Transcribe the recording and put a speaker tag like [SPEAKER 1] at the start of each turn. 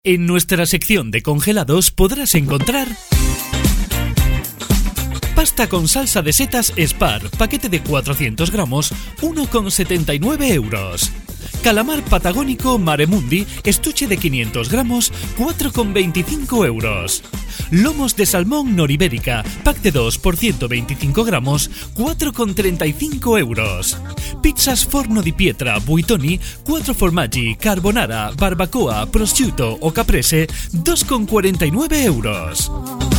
[SPEAKER 1] En nuestra sección de congelados podrás encontrar pasta con salsa de setas Spar, paquete de 400 gramos, 1,79 euros. Calamar patagónico Maremundi, estuche de 500 gramos, 4,25 euros. Lomos de salmón Noribérica, pack de 2 por 125 gramos, 4,35 euros. Pizzas Forno di Pietra Buitoni, 4 formaggi, carbonara, barbacoa, prosciutto o caprese, 2,49 euros.